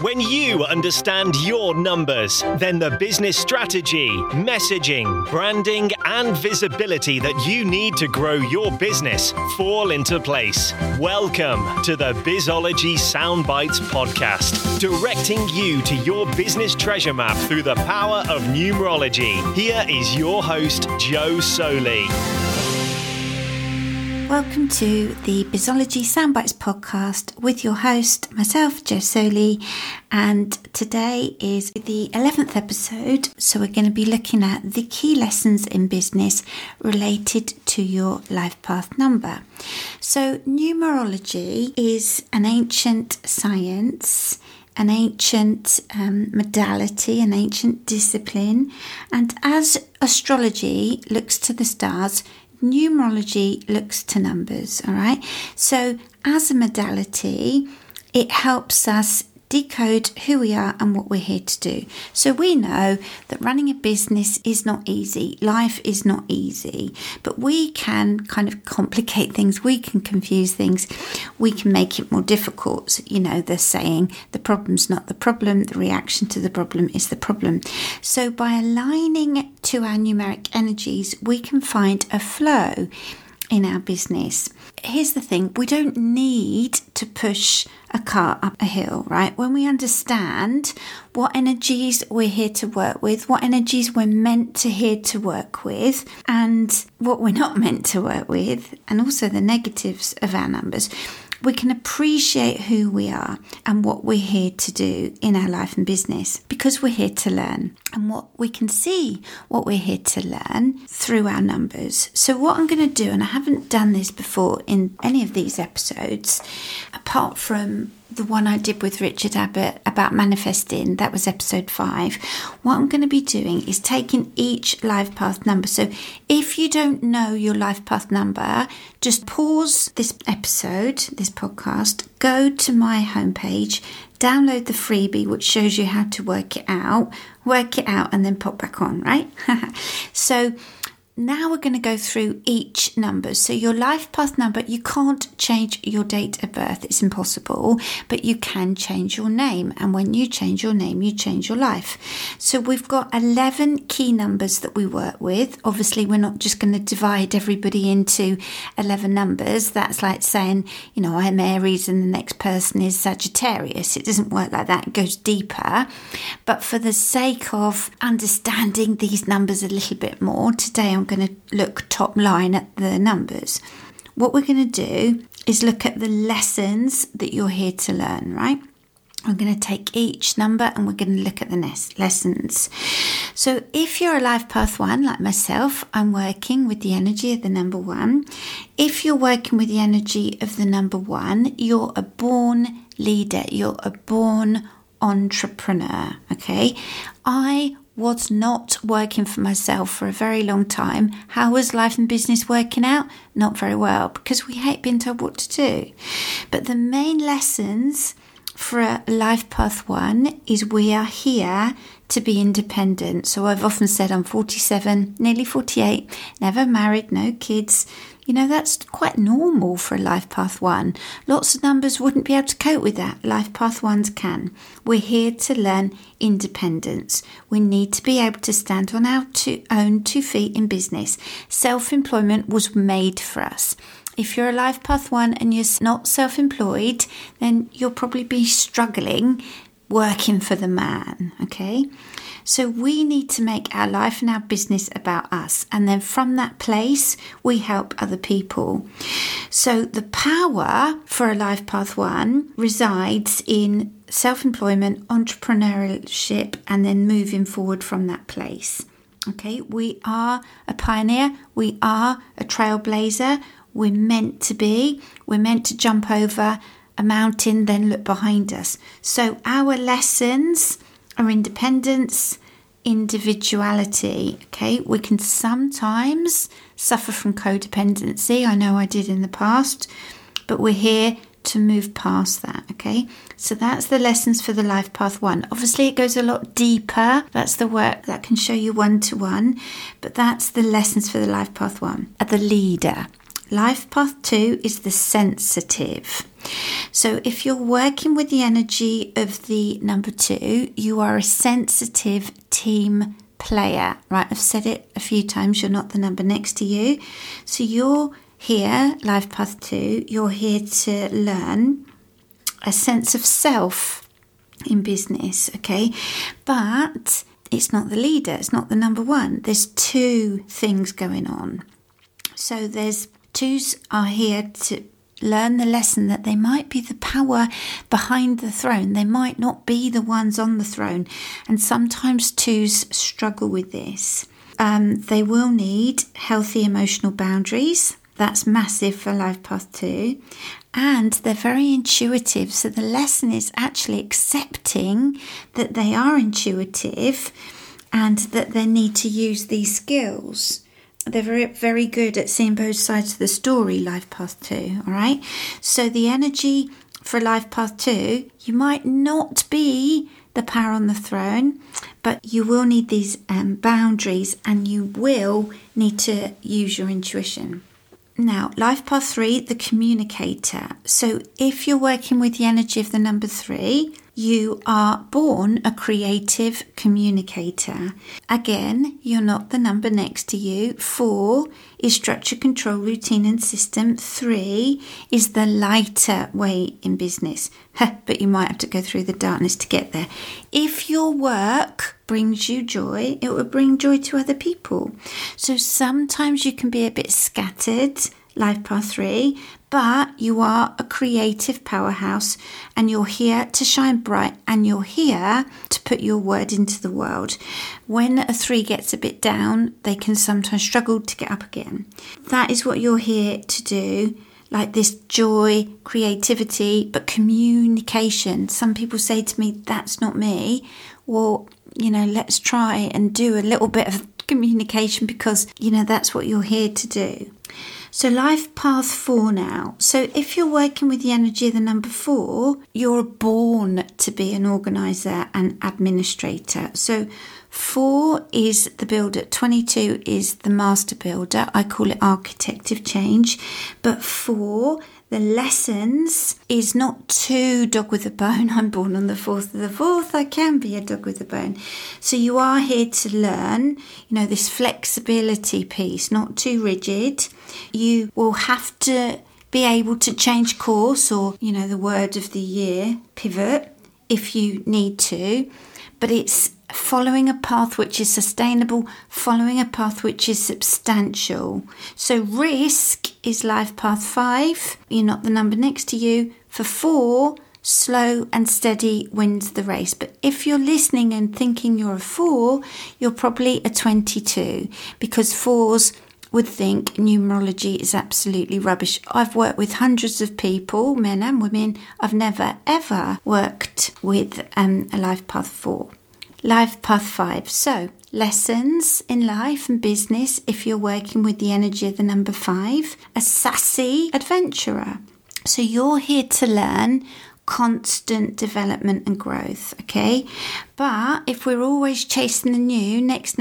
When you understand your numbers, then the business strategy, messaging, branding, and visibility that you need to grow your business fall into place. Welcome to the Bizology Soundbites podcast, directing you to your business treasure map through the power of numerology. Here is your host, Joe Soli. Welcome to the Bizology Soundbites podcast with your host, myself, Joe Soli, and today is the 11th episode, so we're going to be looking at the key lessons in business related to your life path number. So numerology is an ancient science, an ancient modality, an ancient discipline, and as astrology looks to the stars, numerology looks to numbers, all right? So as a modality, it helps us decode who we are and what we're here to do. So we know that running a business is not easy. Life is not easy, but we can kind of complicate things. We can confuse things. We can make it more difficult. You know, the saying, the problem's not the problem. The reaction to the problem is the problem. So by aligning to our numeric energies, we can find a flow in our business. Here's the thing, we don't need to push a car up a hill, right? When we understand what energies we're here to work with, what energies we're meant to here to work with, and what we're not meant to work with, and also the negatives of our numbers, we can appreciate who we are and what we're here to do in our life and business, because we're here to learn, and what we can see what we're here to learn through our numbers. So what I'm going to do, and I haven't done this before in any of these episodes, apart from the one I did with Richard Abbott about manifesting, that was episode 5. What I'm going to be doing is taking each life path number. So if you don't know your life path number, just pause this episode, this podcast, go to my homepage, download the freebie which shows you how to work it out, and then pop back on, right? So now we're going to go through each number. So your life path number, you can't change your date of birth. It's impossible, but you can change your name. And when you change your name, you change your life. So we've got 11 key numbers that we work with. Obviously, we're not just going to divide everybody into 11 numbers. That's like saying, you know, I'm Aries and the next person is Sagittarius. It doesn't work like that. It goes deeper. But for the sake of understanding these numbers a little bit more, today I'm going to look top line at the numbers. What we're going to do is look at the lessons that you're here to learn, right? I'm going to take each number and we're going to look at the lessons. So if you're a life path 1, like myself, I'm working with the energy of the number 1. If you're working with the energy of the number 1, you're a born leader. You're a born entrepreneur, okay? I was not working for myself for a very long time. How was life and business working out? Not very well, because we hate being told what to do. But the main lessons for a life path 1 is we are here to be independent. So I've often said I'm 47, nearly 48, never married, no kids. You know, that's quite normal for a life path 1. Lots of numbers wouldn't be able to cope with that. Life path 1s can. We're here to learn independence. We need to be able to stand on our own 2 feet in business. Self-employment was made for us. If you're a life path 1 and you're not self-employed, then you'll probably be struggling working for the man, okay? So we need to make our life and our business about us. And then from that place, we help other people. So the power for a life path 1 resides in self-employment, entrepreneurship, and then moving forward from that place. Okay, we are a pioneer. We are a trailblazer. We're meant to be. We're meant to jump over a mountain, then look behind us. So our lessons are independence, individuality. Okay, we can sometimes suffer from codependency. I know I did in the past, but we're here to move past that. Okay, so that's the lessons for the life path 1. Obviously it goes a lot deeper. That's the work that can show you 1-to-1, but that's the lessons for the life path 1. The leader. Life path 2 is the sensitive. So if you're working with the energy of the number 2, you are a sensitive team player, right? I've said it a few times, you're not the number next to you. So you're here, life path 2, you're here to learn a sense of self in business, okay? But it's not the leader, it's not the number 1. There's 2 things going on. So there's 2s are here to learn the lesson that they might be the power behind the throne. They might not be the ones on the throne. And sometimes 2s struggle with this. They will need healthy emotional boundaries. That's massive for life path 2. And they're very intuitive. So the lesson is actually accepting that they are intuitive and that they need to use these skills. They're very, very good at seeing both sides of the story, life path 2, all right? So the energy for life path 2, you might not be the power on the throne, but you will need these boundaries and you will need to use your intuition. Now, life path 3, the communicator. So if you're working with the energy of the number 3, you are born a creative communicator. Again, you're not the number next to you. 4 is structure, control, routine and system. 3 is the lighter way in business. But you might have to go through the darkness to get there. If your work brings you joy, it will bring joy to other people. So sometimes you can be a bit scattered, life path 3, but you are a creative powerhouse and you're here to shine bright and you're here to put your word into the world. When a 3 gets a bit down, they can sometimes struggle to get up again. That is what you're here to do, like this joy, creativity, but communication. Some people say to me, that's not me. Well, let's try and do a little bit of communication because, that's what you're here to do. So life path 4 now. So if you're working with the energy of the number 4, you're born to be an organizer and administrator. So 4 is the builder, 22 is the master builder. I call it architect of change. But 4, the lessons, is not too dog with a bone. I'm born on the 4th of the 4th. I can be a dog with a bone. So you are here to learn, this flexibility piece, not too rigid. You will have to be able to change course or, the word of the year, pivot, if you need to. But it's following a path which is sustainable, following a path which is substantial. So risk is life path 5. You're not the number next to you. For 4, slow and steady wins the race. But if you're listening and thinking you're a 4, you're probably a 22 because 4s would think numerology is absolutely rubbish. I've worked with hundreds of people, men and women. I've never ever worked with a life path 4. Life path 5. So lessons in life and business if you're working with the energy of the number 5. A sassy adventurer. So you're here to learn constant development and growth, okay? But if we're always chasing the new, next,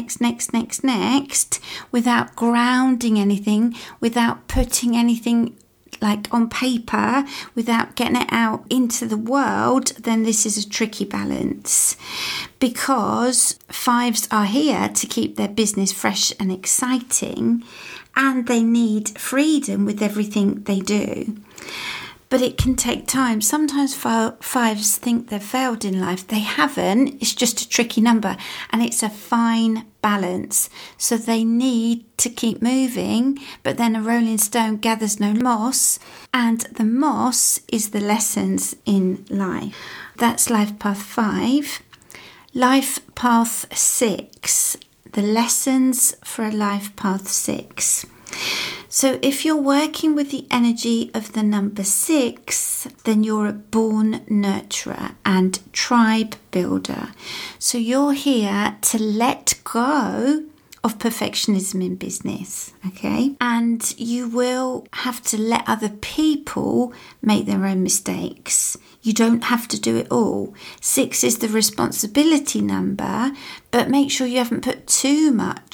without grounding anything, without putting anything like on paper, without getting it out into the world, then this is a tricky balance. Because 5s are here to keep their business fresh and exciting, and they need freedom with everything they do. But it can take time. Sometimes 5s think they've failed in life. They haven't. It's just a tricky number. And it's a fine balance. So they need to keep moving. But then a rolling stone gathers no moss. And the moss is the lessons in life. That's life path 5. Life path 6. The lessons for a life path 6. So if you're working with the energy of the number 6, then you're a born nurturer and tribe builder. So you're here to let go of perfectionism in business, okay? And you will have to let other people make their own mistakes. You don't have to do it all. 6 is the responsibility number, but make sure you haven't put too much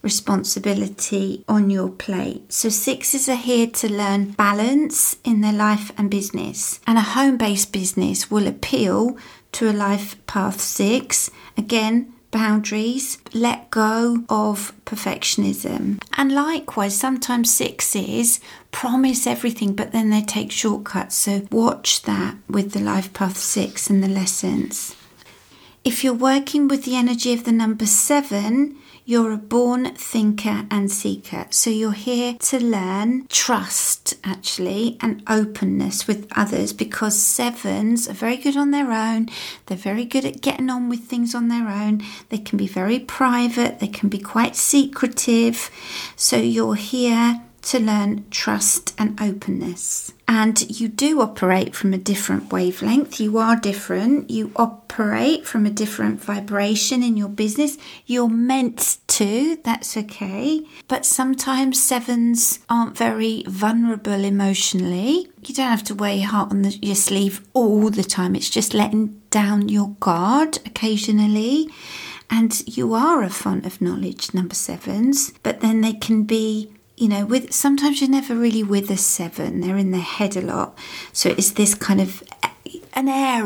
responsibility on your plate. So 6s are here to learn balance in their life and business. And a home-based business will appeal to a life path 6. Again, boundaries, let go of perfectionism. And likewise, sometimes 6s promise everything, but then they take shortcuts. So watch that with the life path 6 and the lessons. If you're working with the energy of the number 7, you're a born thinker and seeker. So you're here to learn trust, actually, and openness with others, because 7s are very good on their own. They're very good at getting on with things on their own. They can be very private. They can be quite secretive. So you're here to learn trust and openness. And you do operate from a different wavelength. You are different. You operate from a different vibration in your business. You're meant to, that's okay. But sometimes 7s aren't very vulnerable emotionally. You don't have to wear your heart on your sleeve all the time. It's just letting down your guard occasionally. And you are a font of knowledge, number 7s. But then they can be, sometimes you're never really with a 7. They're in their head a lot. So it's this kind of an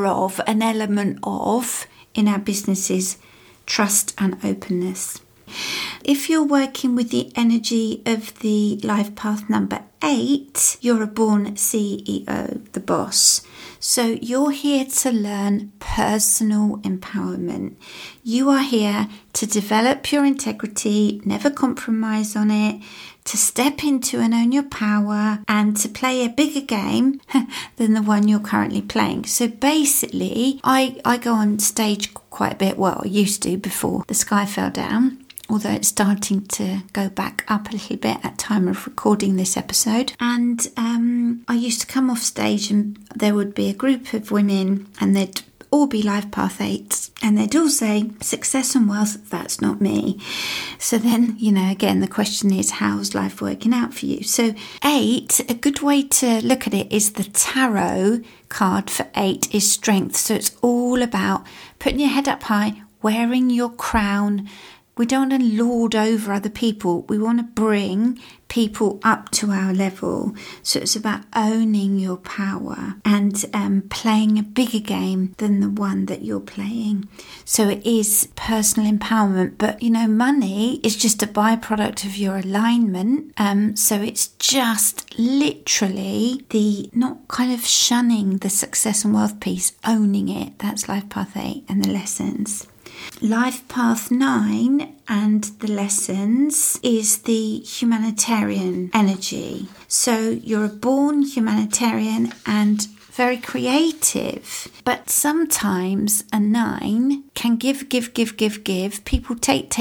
element of, in our businesses, trust and openness. If you're working with the energy of the life path number 8, you're a born CEO, the boss. So you're here to learn personal empowerment. You are here to develop your integrity, never compromise on it, to step into and own your power, and to play a bigger game than the one you're currently playing. So basically, I go on stage quite a bit. Well, I used to before the sky fell down, although it's starting to go back up a little bit at time of recording this episode. And I used to come off stage and there would be a group of women and they'd all be life path 8s and they'd all say, success and wealth, that's not me. So then, again, the question is, how's life working out for you? So 8, a good way to look at it is the tarot card for 8 is strength. So it's all about putting your head up high, wearing your crown. We don't want to lord over other people. We want to bring people up to our level. So it's about owning your power and playing a bigger game than the one that you're playing. So it is personal empowerment. But, money is just a byproduct of your alignment. So it's just literally the not kind of shunning the success and wealth piece, owning it. That's life path 8 and the lessons. Life path 9 and the lessons is the humanitarian energy. So you're a born humanitarian and very creative, but sometimes a 9 can give. People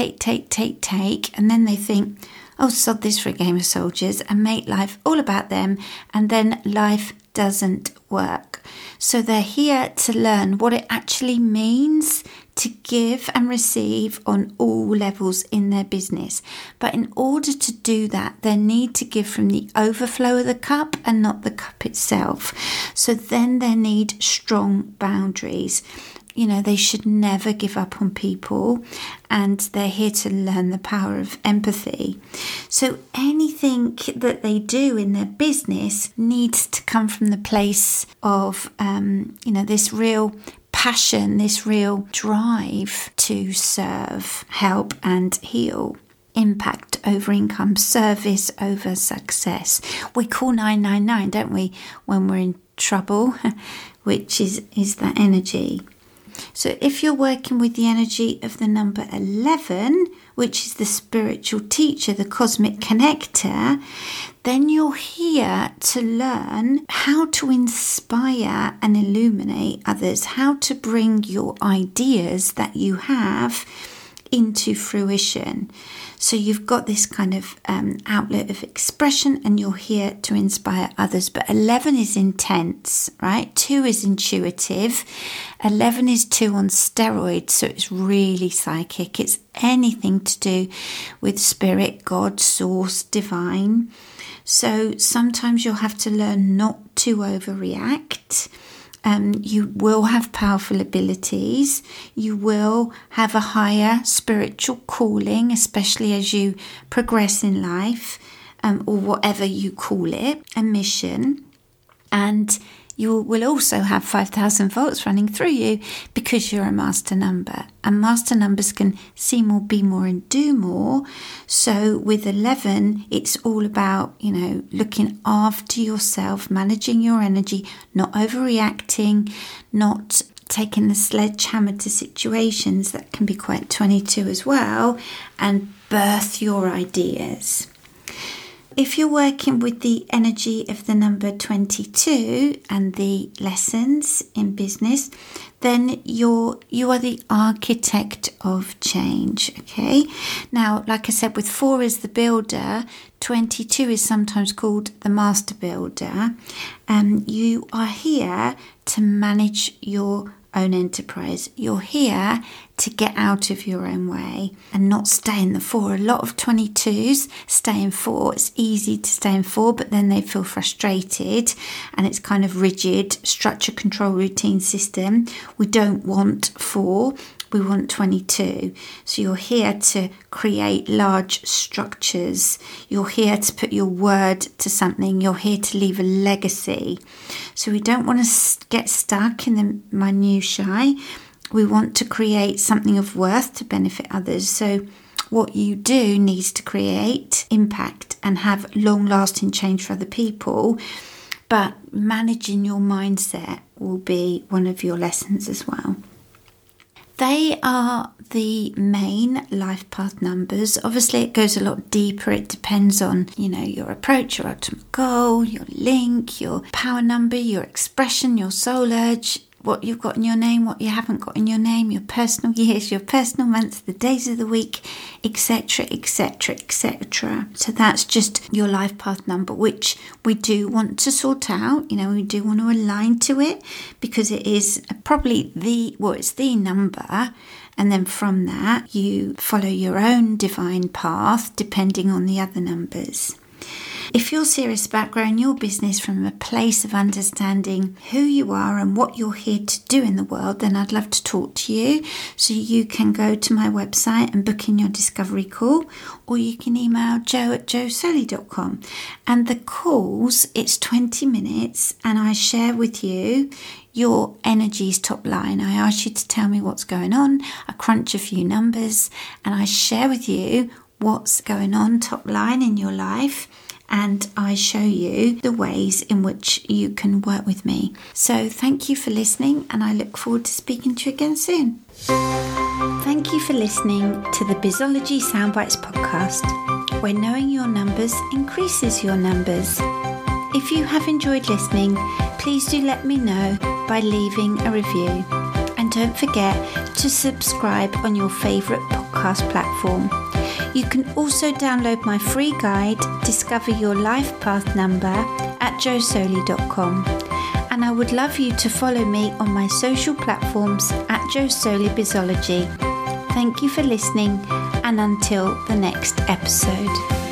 take, and then they think, oh, sod this for a game of soldiers, and make life all about them, and then life doesn't work. So they're here to learn what it actually means to give and receive on all levels in their business. But in order to do that, they need to give from the overflow of the cup and not the cup itself. So then they need strong boundaries. They should never give up on people, and they're here to learn the power of empathy. So anything that they do in their business needs to come from the place of, this real passion, this real drive to serve, help and heal. Impact over income, service over success. We call 999, don't we, when we're in trouble, which is that energy. So if you're working with the energy of the number 11, which is the spiritual teacher, the cosmic connector, then you're here to learn how to inspire and illuminate others, how to bring your ideas that you have into fruition. So you've got this kind of outlet of expression, and you're here to inspire others. But 11 is intense, right? 2 is intuitive. 11 is 2 on steroids, so it's really psychic. It's anything to do with spirit, God, source, divine. So sometimes you'll have to learn not to overreact. You will have powerful abilities. You will have a higher spiritual calling, especially as you progress in life, or whatever you call it, a mission. And you will also have 5,000 volts running through you because you're a master number. And master numbers can see more, be more, and do more. So with 11, it's all about, looking after yourself, managing your energy, not overreacting, not taking the sledgehammer to situations that can be quite 22 as well, and birth your ideas. If you're working with the energy of the number 22 and the lessons in business, then you are the architect of change, okay? Now, like I said, with 4 as the builder, 22 is sometimes called the master builder. You are here to manage your own enterprise. You're here to get out of your own way and not stay in the 4. A lot of 22s stay in 4. It's easy to stay in 4, but then they feel frustrated and it's kind of rigid, structure, control, routine system. We don't want 4. We want 22. So you're here to create large structures. You're here to put your word to something. You're here to leave a legacy. So we don't want to get stuck in the minutiae. We want to create something of worth to benefit others. So what you do needs to create impact and have long-lasting change for other people. But managing your mindset will be one of your lessons as well. They are the main life path numbers. Obviously, it goes a lot deeper. It depends on, your approach, your ultimate goal, your link, your power number, your expression, your soul urge, what you've got in your name, what you haven't got in your name, your personal years, your personal months, the days of the week, etc., etc., etc. So that's just your life path number, which we do want to sort out. We do want to align to it because it is probably it's the number. And then from that, you follow your own divine path depending on the other numbers. If you're serious about growing your business from a place of understanding who you are and what you're here to do in the world, then I'd love to talk to you. So you can go to my website and book in your discovery call, or you can email joe@joesoley.com. And the calls, it's 20 minutes, and I share with you your energy's top line. I ask you to tell me what's going on. I crunch a few numbers, and I share with you what's going on top line in your life. And I show you the ways in which you can work with me. So thank you for listening, and I look forward to speaking to you again soon. Thank you for listening to the Bizology Soundbites podcast, where knowing your numbers increases your numbers. If you have enjoyed listening, please do let me know by leaving a review. And don't forget to subscribe on your favourite podcast platform. You can also download my free guide, Discover Your Life Path Number, at joesoley.com. And I would love you to follow me on my social platforms at Joe Soley Bizology. Thank you for listening, and until the next episode.